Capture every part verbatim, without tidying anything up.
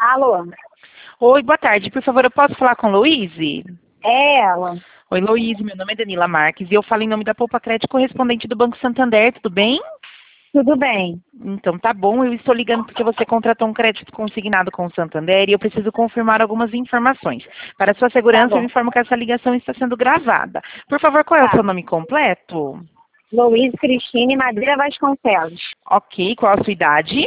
Alô? Oi, boa tarde. Por favor, eu posso falar com Louise? É ela. Oi, Louise. Meu nome é Danila Marques e eu falo em nome da Poupa Crédito correspondente do Banco Santander. Tudo bem? Tudo bem. Então, tá bom. Eu estou ligando porque você contratou um crédito consignado com o Santander e eu preciso confirmar algumas informações. Para sua Tá segurança, eu bom. informo que essa ligação está sendo gravada. Por favor, qual é o Tá. seu nome completo? Luiz Cristine Madeira Vasconcelos. Ok. Qual a sua idade?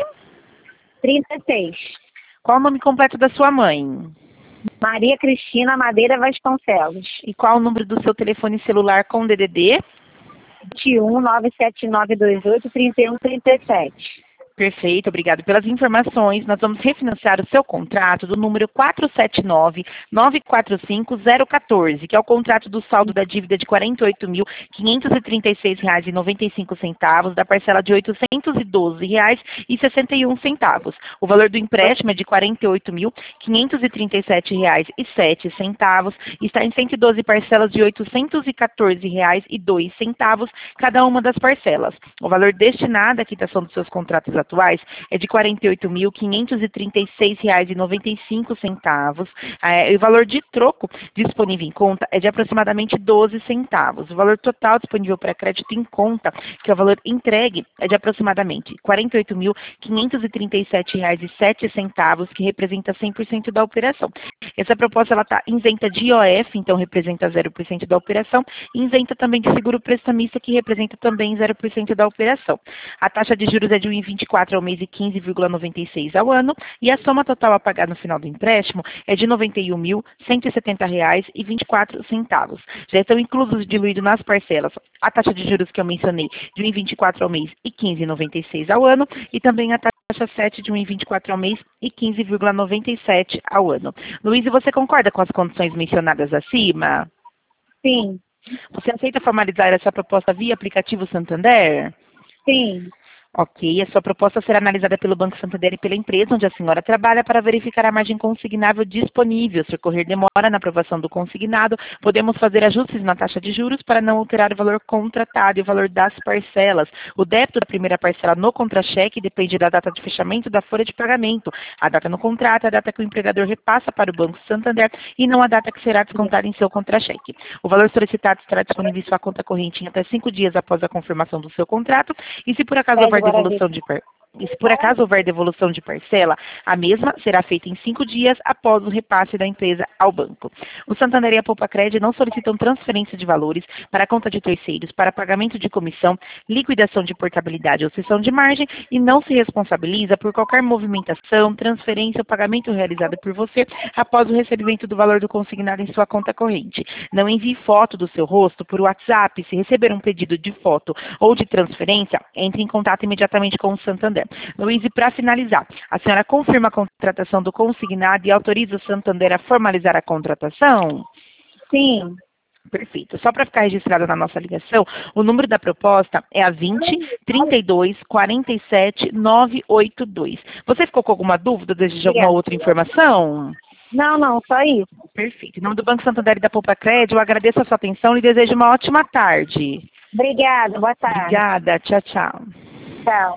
trinta e seis. Qual o nome completo da sua mãe? Maria Cristina Madeira Vasconcelos. E qual o número do seu telefone celular com D D D? vinte e um, nove sete nove dois oito, trinta e um, trinta e sete. Perfeito, obrigado pelas informações. Nós vamos refinanciar o seu contrato do número quatro sete nove, nove quatro cinco, zero um quatro, que é o contrato do saldo da dívida de quarenta e oito mil, quinhentos e trinta e seis reais e noventa e cinco centavos, da parcela de oitocentos e doze reais e sessenta e um centavos. O valor do empréstimo é de quarenta e oito mil, quinhentos e trinta e sete reais e sete centavos, está em cento e doze parcelas de oitocentos e quatorze reais e dois centavos, cada uma das parcelas. O valor destinado à quitação dos seus contratos atuais é de quarenta e oito mil, quinhentos e trinta e seis reais e noventa e cinco centavos. É, e o valor de troco disponível em conta é de aproximadamente doze centavos. O valor total disponível para crédito em conta, que é o valor entregue, é de aproximadamente quarenta e oito mil, quinhentos e trinta e sete reais e sete centavos, que representa cem por cento da operação. Essa proposta está isenta de I O F, então representa zero por cento da operação, e isenta também de seguro prestamista, que representa também zero por cento da operação. A taxa de juros é de um vírgula vinte e quatro ao mês e quinze vírgula noventa e seis ao ano, e a soma total a pagar no final do empréstimo é de noventa e um mil, cento e setenta reais e vinte e quatro centavos. Já estão inclusos diluídos nas parcelas a taxa de juros que eu mencionei de um vírgula vinte e quatro ao mês e quinze vírgula noventa e seis ao ano, e também a taxa sete de um vírgula vinte e quatro ao mês e quinze vírgula noventa e sete ao ano. Luiz, você concorda com as condições mencionadas acima? Sim. Você aceita formalizar essa proposta via aplicativo Santander? Sim. Ok, a sua proposta será analisada pelo Banco Santander e pela empresa onde a senhora trabalha para verificar a margem consignável disponível. Se ocorrer demora na aprovação do consignado, podemos fazer ajustes na taxa de juros para não alterar o valor contratado e o valor das parcelas. O débito da primeira parcela no contra-cheque depende da data de fechamento da folha de pagamento. A data no contrato é a data que o empregador repassa para o Banco Santander e não a data que será descontada em seu contra-cheque. O valor solicitado estará disponível em sua conta corrente em até cinco dias após a confirmação do seu contrato, e se por acaso houver devolução de par... E se por acaso houver devolução de parcela, a mesma será feita em cinco dias após o repasse da empresa ao banco. O Santander e a Poupa Crédito não solicitam transferência de valores para a conta de terceiros, para pagamento de comissão, liquidação de portabilidade ou cessão de margem, e não se responsabiliza por qualquer movimentação, transferência ou pagamento realizado por você após o recebimento do valor do consignado em sua conta corrente. Não envie foto do seu rosto por WhatsApp. Se receber um pedido de foto ou de transferência, entre em contato imediatamente com o Santander. Luiz, para finalizar, a senhora confirma a contratação do consignado e autoriza o Santander a formalizar a contratação? Sim. Perfeito. Só para ficar registrado na nossa ligação, o número da proposta é a vinte, trinta e dois, quarenta e sete, novecentos e oitenta e dois. Você ficou com alguma dúvida, deseja alguma outra informação? Não, não, só isso. Perfeito. Em nome do Banco Santander e da Poupa Crédito, eu agradeço a sua atenção e desejo uma ótima tarde. Obrigada, boa tarde. Obrigada. Tchau, tchau. Tchau.